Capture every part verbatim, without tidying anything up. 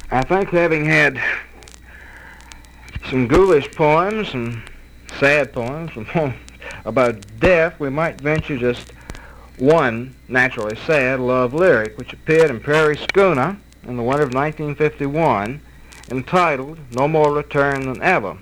I think having had some ghoulish poems, some sad poems, some poems about death, we might venture just one naturally sad love lyric, which appeared in Prairie Schooner in the winter of nineteen fifty-one, entitled No More Return Than Ever.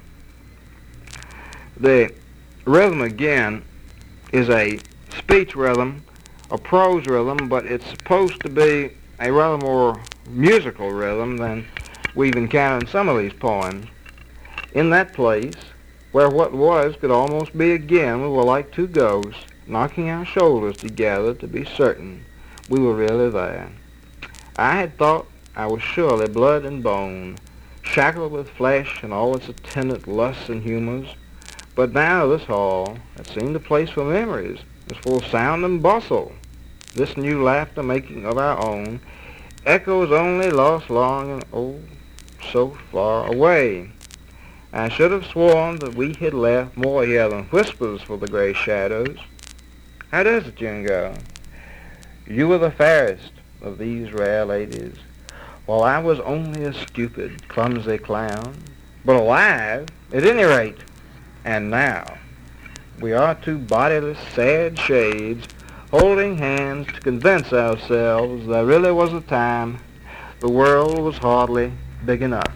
The rhythm, again, is a speech rhythm, a prose rhythm, but it's supposed to be a rather more musical rhythm than we've encountered in some of these poems. In that place, where what was could almost be again, we were like two ghosts, knocking our shoulders together to be certain we were really there. I had thought I was surely blood and bone, shackled with flesh and all its attendant lusts and humors, but now this hall, that seemed a place for memories, was full of sound and bustle. This new laughter making of our own echoes only lost long and oh, so far away. I should have sworn that we had left more here than whispers for the gray shadows. How does it, young girl? You were the fairest of these rare ladies, while I was only a stupid, clumsy clown, but alive at any rate. And now we are two bodiless, sad shades, holding hands to convince ourselves there really was a time the world was hardly big enough.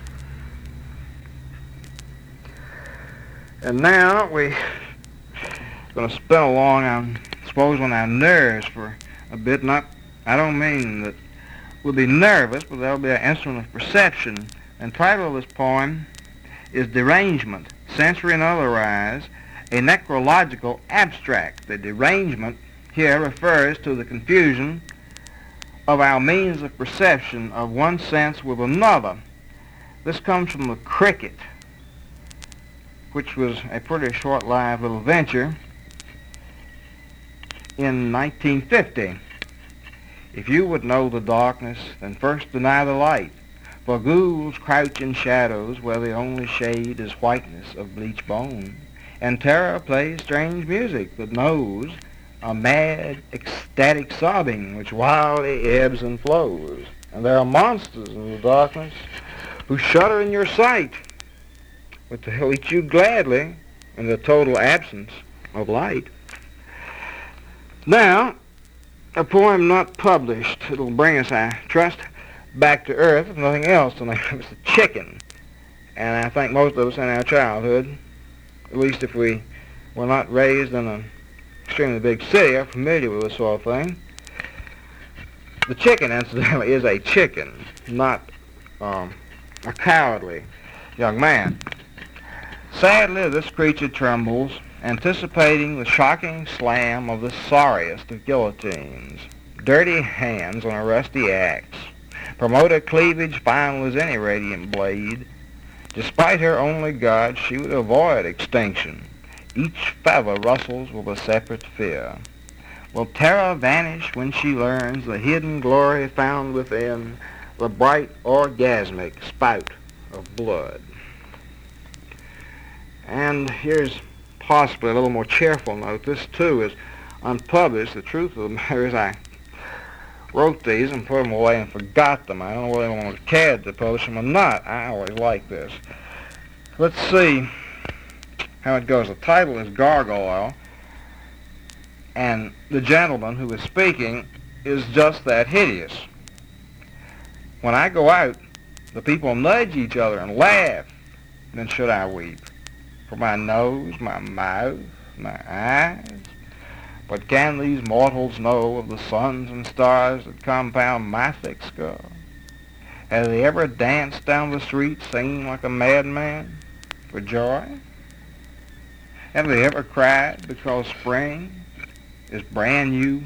And now we're going to spin along, I suppose, on our nerves for a bit. Not, I don't mean that we'll be nervous, but that'll be our instrument of perception. And the title of this poem is Derangement, Sensory and Otherwise, a Necrological Abstract. The derangement here refers to the confusion of our means of perception of one sense with another. This comes from the cricket, which was a pretty short-lived little venture in nineteen fifty. If you would know the darkness, then first deny the light, for ghouls crouch in shadows where the only shade is whiteness of bleached bone, and terror plays strange music that knows a mad, ecstatic sobbing which wildly ebbs and flows. And there are monsters in the darkness who shudder in your sight, but they'll eat you gladly in the total absence of light. Now, a poem not published. It'll bring us, I trust, back to earth, if nothing else, and it's the chicken. And I think most of us in our childhood, at least if we were not raised in an extremely big city, are familiar with this sort of thing. The chicken, incidentally, is a chicken, not um, a cowardly young man. Sadly, this creature trembles, anticipating the shocking slam of the sorriest of guillotines. Dirty hands on a rusty axe promote a cleavage final as any radiant blade. Despite her only god, she would avoid extinction. Each feather rustles with a separate fear. Will terror vanish when she learns the hidden glory found within the bright orgasmic spout of blood? And here's possibly a little more cheerful note. This, too, is unpublished. The truth of the matter is I wrote these and put them away and forgot them. I don't know whether anyone cared to publish them or not. I always like this. Let's see how it goes. The title is Gargoyle, and the gentleman who is speaking is just that hideous. When I go out, the people nudge each other and laugh. Then should I weep? For my nose, my mouth, my eyes? What can these mortals know of the suns and stars that compound my thick skull? Have they ever danced down the street singing like a madman for joy? Have they ever cried because spring is brand new?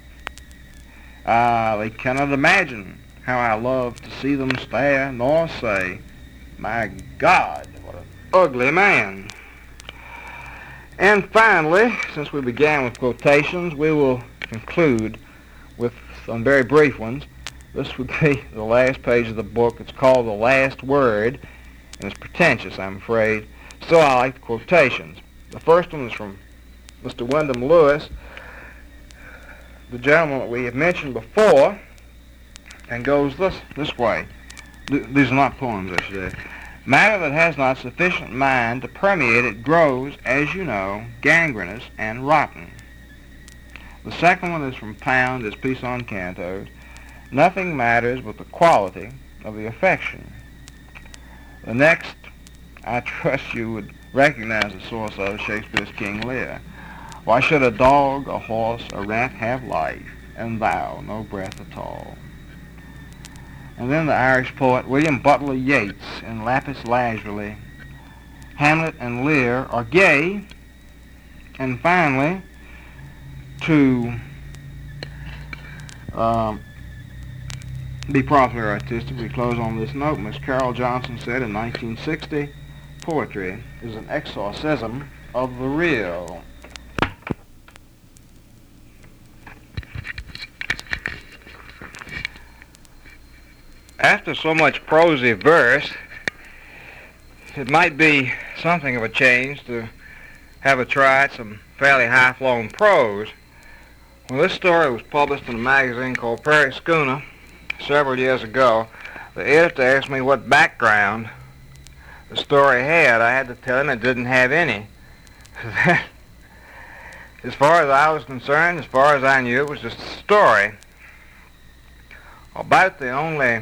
Ah, they cannot imagine how I love to see them stare, nor say, my God, what an ugly man. And finally, since we began with quotations, we will conclude with some very brief ones. This would be the last page of the book. It's called The Last Word, and it's pretentious, I'm afraid. Still, I like the quotations. The first one is from Mister Wyndham Lewis, the gentleman that we have mentioned before, and goes this, this way. th- these are not poems, I should say. Matter that has not sufficient mind to permeate it grows, as you know, gangrenous and rotten. The second one is from Pound, his piece on cantos. Nothing matters but the quality of the affection. The next, I trust you would recognize the source of Shakespeare's King Lear. Why should a dog, a horse, a rat have life, and thou no breath at all? And then the Irish poet William Butler Yeats in Lapis Lazuli. Hamlet and Lear are gay. And finally, to um, be properly artistic, we close on this note. Miss Carol Johnson said in nineteen sixty, poetry is an exorcism of the real. After so much prosy verse, it might be something of a change to have a try at some fairly high-flown prose. When this story was published in a magazine called Prairie Schooner several years ago, the editor asked me what background the story had. I had to tell him it didn't have any. As far as I was concerned, as far as I knew, it was just a story. About the only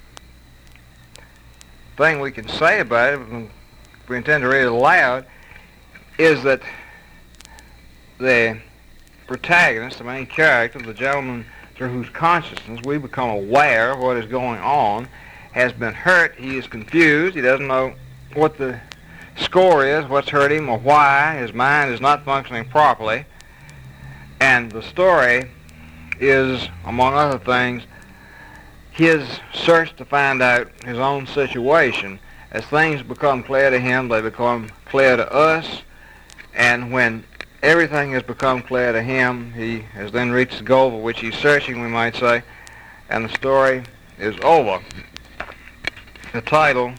thing we can say about it, if we intend to read it aloud, is that the protagonist, the main character, the gentleman through whose consciousness we become aware of what is going on, has been hurt. He is confused. He doesn't know what the score is, what's hurt him, or why. His mind is not functioning properly. And the story is, among other things, his search to find out his own situation. As things become clear to him, they become clear to us, and when everything has become clear to him, he has then reached the goal for which he's searching, we might say, and the story is over. The title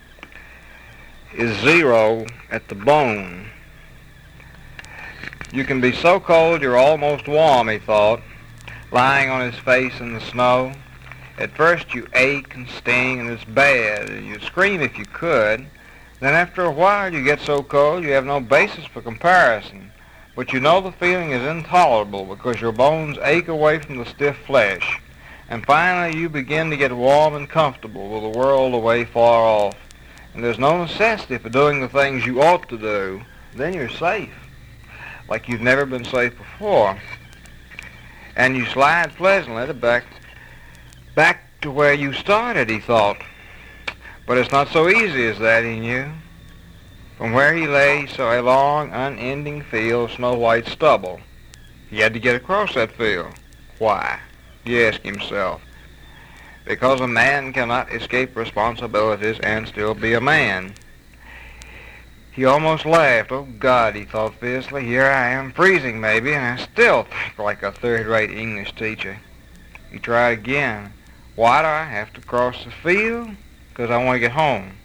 is Zero at the Bone. You can be so cold you're almost warm, he thought, lying on his face in the snow. At first you ache and sting and it's bad. You'd scream if you could. Then after a while you get so cold you have no basis for comparison. But you know the feeling is intolerable because your bones ache away from the stiff flesh. And finally you begin to get warm and comfortable with the world away far off. And there's no necessity for doing the things you ought to do. Then you're safe, like you've never been safe before. And you slide pleasantly back Back to where you started, he thought. But it's not so easy as that, he knew. From where he lay, he saw a long, unending field of snow-white stubble. He had to get across that field. Why? He asked himself. Because a man cannot escape responsibilities and still be a man. He almost laughed. Oh, God, he thought fiercely. Here I am, freezing maybe, and I still think like a third-rate English teacher. He tried again. Why do I have to cross the field? Because I want to get home.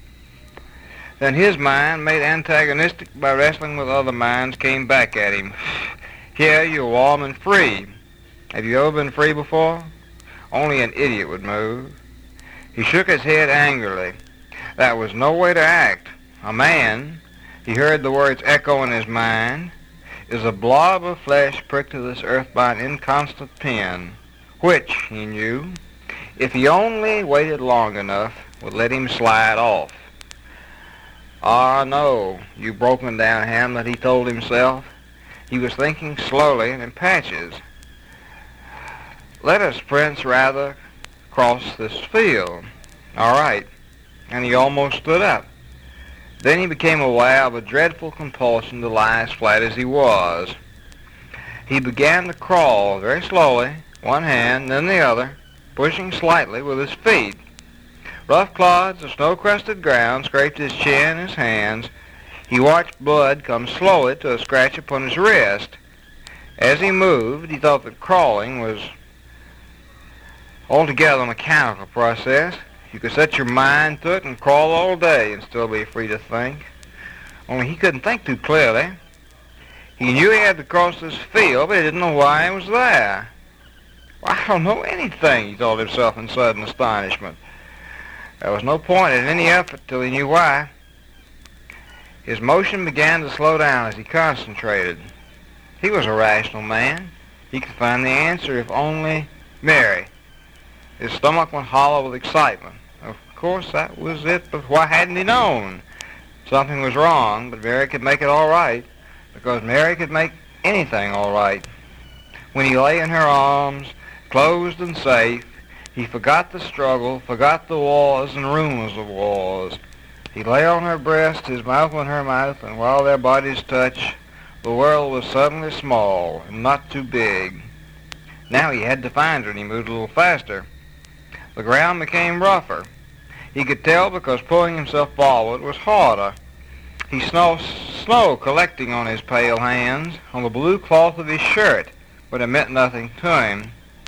Then his mind, made antagonistic by wrestling with other minds, came back at him. Here you're warm and free. Have you ever been free before? Only an idiot would move. He shook his head angrily. That was no way to act. A man, he heard the words echo in his mind, is a blob of flesh pricked to this earth by an inconstant pin, which, he knew, if he only waited long enough, would let him slide off. Ah, no, you broken down Hamlet, he told himself. He was thinking slowly and in patches. Let us, Prince, rather cross this field. All right. And he almost stood up. Then he became aware of a dreadful compulsion to lie as flat as he was. He began to crawl very slowly, one hand, then the other, pushing slightly with his feet. Rough clods of snow-crusted ground scraped his chin and his hands. He watched blood come slowly to a scratch upon his wrist. As he moved, he thought that crawling was altogether a mechanical process. You could set your mind to it and crawl all day and still be free to think. Only he couldn't think too clearly. He knew he had to cross this field, but he didn't know why he was there. I don't know anything, he told himself in sudden astonishment. There was no point in any effort till he knew why. His motion began to slow down as he concentrated. He was a rational man. He could find the answer if only Mary. His stomach went hollow with excitement. Of course, that was it, but why hadn't he known? Something was wrong, but Mary could make it all right, because Mary could make anything all right. When he lay in her arms, closed and safe, he forgot the struggle, forgot the wars and rumors of wars. He lay on her breast, his mouth on her mouth, and while their bodies touched, the world was suddenly small and not too big. Now he had to find her, and he moved a little faster. The ground became rougher. He could tell because pulling himself forward was harder. He saw snow collecting on his pale hands, on the blue cloth of his shirt, but it meant nothing to him.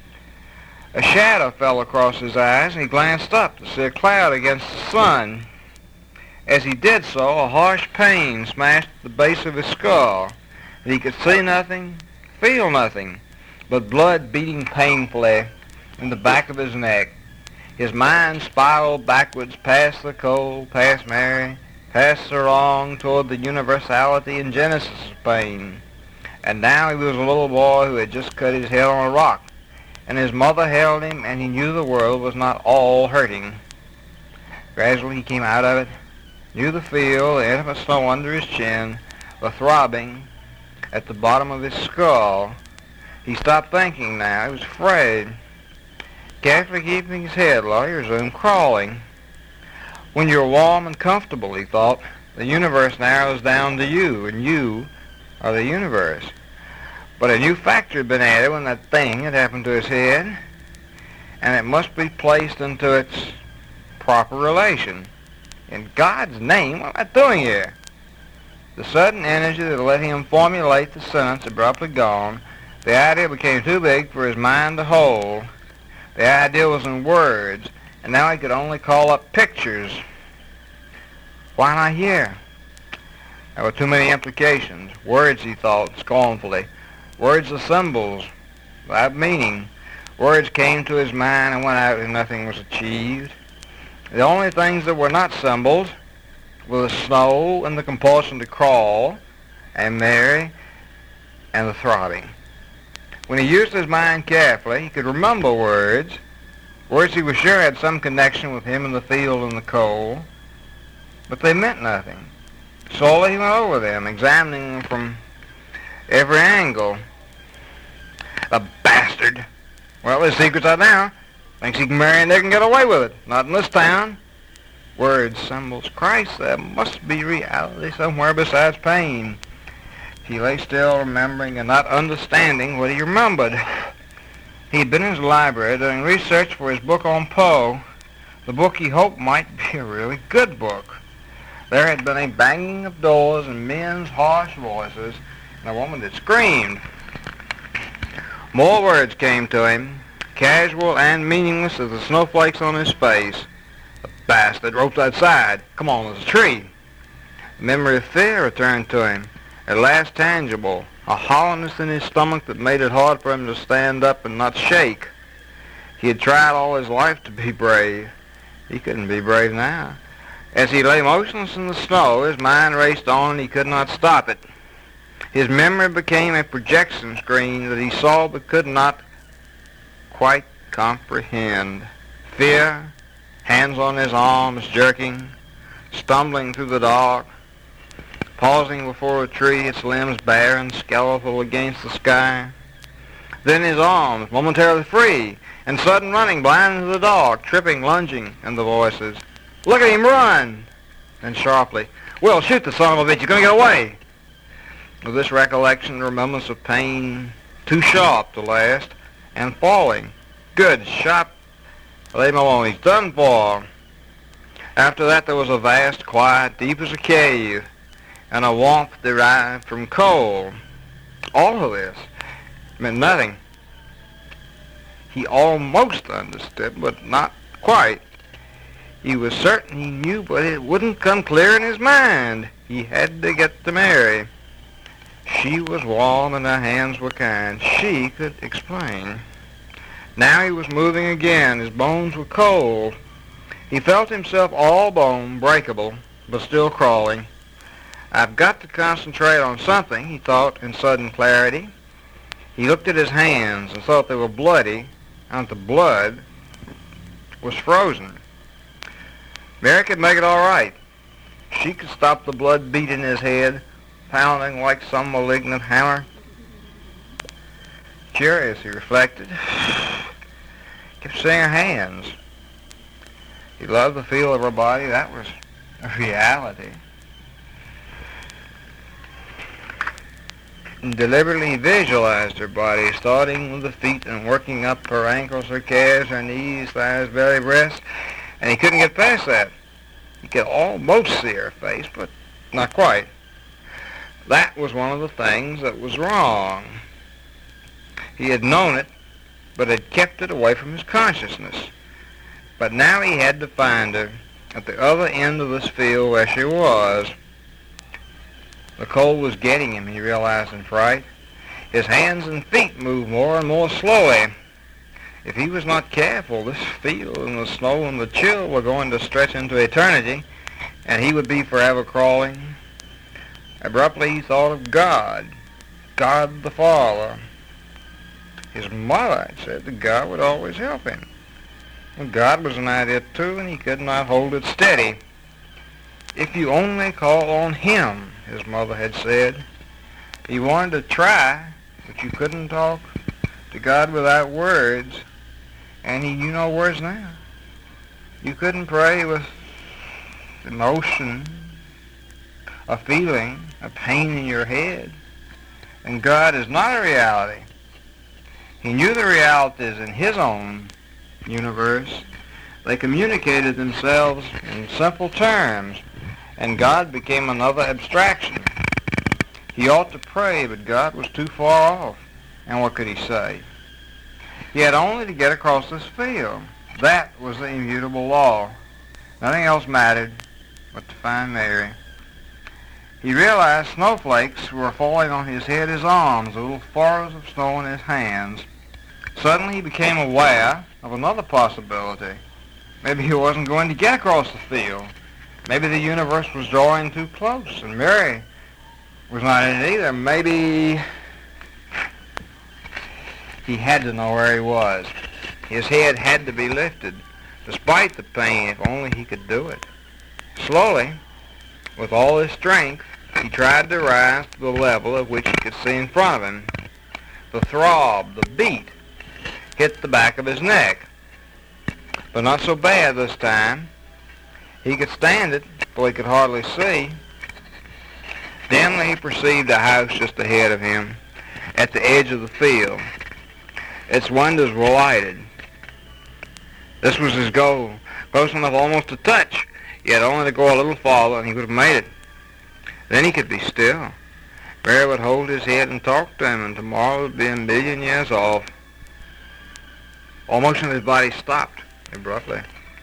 A shadow fell across his eyes, and he glanced up to see a cloud against the sun. As he did so, a harsh pain smashed the base of his skull. He could see nothing, feel nothing, but blood beating painfully in the back of his neck. His mind spiraled backwards past the cold, past Mary, past the wrong, toward the universality and genesis of pain. And now he was a little boy who had just cut his head on a rock, and his mother held him, and he knew the world was not all hurting. Gradually he came out of it, knew the feel, the intimate snow under his chin, the throbbing at the bottom of his skull. He stopped thinking now. He was afraid. Carefully keeping his head low, he resumed crawling. When you're warm and comfortable, he thought, the universe narrows down to you, and you are the universe. But a new factor had been added when that thing had happened to his head, and it must be placed into its proper relation. In God's name, what am I doing here? The sudden energy that let him formulate the sentence abruptly gone, the idea became too big for his mind to hold. The idea was in words, and now he could only call up pictures. Why not here? There were too many implications. Words, he thought scornfully. Words are symbols without meaning. Words came to his mind and went out, and nothing was achieved. The only things that were not symbols were the snow and the compulsion to crawl, and Mary and the throbbing. When he used his mind carefully, he could remember words, words he was sure had some connection with him in the field and the cold, but they meant nothing. Slowly he went over them, examining them from every angle. The bastard! Well, his secret's out now. Thinks he can marry and they can get away with it. Not in this town. Words, symbols, Christ, there must be reality somewhere besides pain. He lay still, remembering and not understanding what he remembered. He'd been in his library doing research for his book on Poe, the book he hoped might be a really good book. There had been a banging of doors and men's harsh voices, and a woman that screamed. More words came to him, casual and meaningless as the snowflakes on his face. The bastard, ropes outside. Come on, there's a tree. The memory of fear returned to him, at last tangible, a hollowness in his stomach that made it hard for him to stand up and not shake. He had tried all his life to be brave. He couldn't be brave now. As he lay motionless in the snow, his mind raced on and he could not stop it. His memory became a projection screen that he saw but could not quite comprehend. Fear, hands on his arms jerking, stumbling through the dark, pausing before a tree, its limbs bare and skeletal against the sky. Then his arms momentarily free, and sudden running blind into the dark, tripping, lunging, and the voices. Look at him run! Then sharply, Will, shoot the son of a bitch, he's going to get away! With this recollection, the remembrance of pain, too sharp to last, and falling. Good shot. Leave him alone, he's done for. After that there was a vast quiet, deep as a cave, and a warmth derived from coal. All of this meant nothing. He almost understood, but not quite. He was certain he knew, but it wouldn't come clear in his mind. He had to get to Mary. She was warm and her hands were kind. She could explain. Now he was moving again. His bones were cold. He felt himself all bone, breakable, but still crawling. I've got to concentrate on something, he thought in sudden clarity. He looked at his hands and thought they were bloody, and the blood was frozen. Mary could make it all right. She could stop the blood beating his head, pounding like some malignant hammer. Curious, he reflected. Kept seeing her hands. He loved the feel of her body. That was a reality. And deliberately he visualized her body, starting with the feet and working up her ankles, her calves, her knees, thighs, belly, breast. And he couldn't get past that. He could almost see her face, but not quite. That was one of the things that was wrong. He had known it, but had kept it away from his consciousness. But now he had to find her at the other end of this field where she was. The cold was getting him, he realized in fright. His hands and feet moved more and more slowly. If he was not careful, this field and the snow and the chill were going to stretch into eternity, and he would be forever crawling. Abruptly he thought of God, God the Father. His mother had said that God would always help him. Well, God was an idea too, and he could not hold it steady. If you only call on him, his mother had said. He wanted to try, but you couldn't talk to God without words, and he knew no words now. You couldn't pray with emotion, a feeling, a pain in your head. And God is not a reality. He knew the realities in his own universe. They communicated themselves in simple terms, and God became another abstraction. He ought to pray, but God was too far off. And what could he say? He had only to get across this field. That was the immutable law. Nothing else mattered but to find Mary. He realized snowflakes were falling on his head, his arms, little forests of snow in his hands. Suddenly he became aware of another possibility. Maybe he wasn't going to get across the field. Maybe the universe was drawing too close, and Mary was not in it either. Maybe he had to know where he was. His head had to be lifted, despite the pain, if only he could do it. Slowly, with all his strength, he tried to rise to the level at which he could see in front of him. The throb, the beat, hit the back of his neck. But not so bad this time. He could stand it, though he could hardly see. Dimly he perceived a house just ahead of him, at the edge of the field. Its windows were lighted. This was his goal, close enough almost to touch, yet only to go a little farther and he would have made it. Then he could be still. Mary would hold his head and talk to him, and tomorrow would be a million years off. All motion of his body stopped abruptly.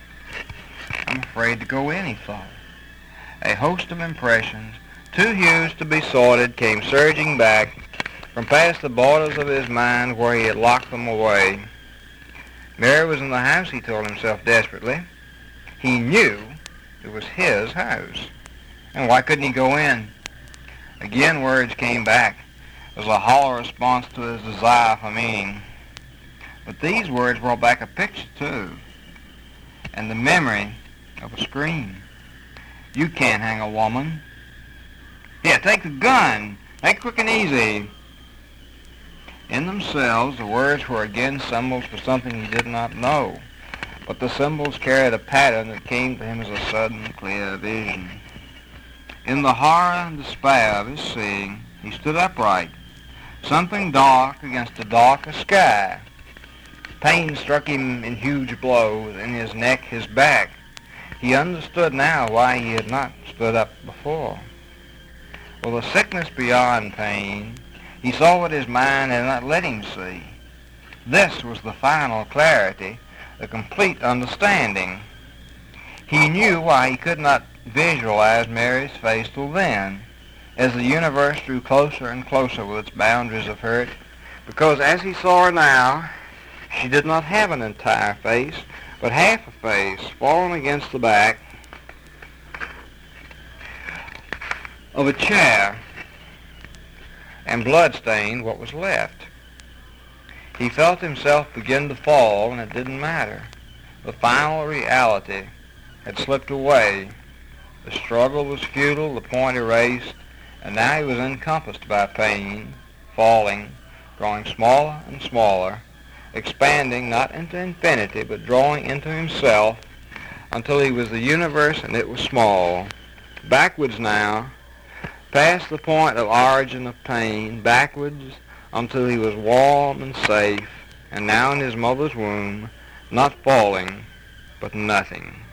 I'm afraid to go in, he thought. A host of impressions, too huge to be sorted, came surging back from past the borders of his mind where he had locked them away. Mary was in the house, he told himself desperately. He knew it was his house. And why couldn't he go in? Again words came back as a hollow response to his desire for meaning. But these words brought back a picture too, and the memory of a scream. You can't hang a woman. Here, take the gun. Make it quick and easy. In themselves, the words were again symbols for something he did not know, but the symbols carried a pattern that came to him as a sudden, clear vision. In the horror and despair of his seeing, he stood upright, something dark against a darker sky. Pain struck him in huge blows in his neck, his back. He understood now why he had not stood up before. With a sickness beyond pain, he saw what his mind had not let him see. This was the final clarity, the complete understanding. He knew why he could not visualize Mary's face till then, as the universe drew closer and closer with its boundaries of hurt, because as he saw her now, she did not have an entire face, but half a face fallen against the back of a chair and blood-stained what was left. He felt himself begin to fall, and it didn't matter. The final reality had slipped away. The struggle was futile, the point erased, and now he was encompassed by pain, falling, growing smaller and smaller, expanding not into infinity, but drawing into himself until he was the universe and it was small. Backwards now, past the point of origin of pain, backwards until he was warm and safe, and now in his mother's womb, not falling, but nothing.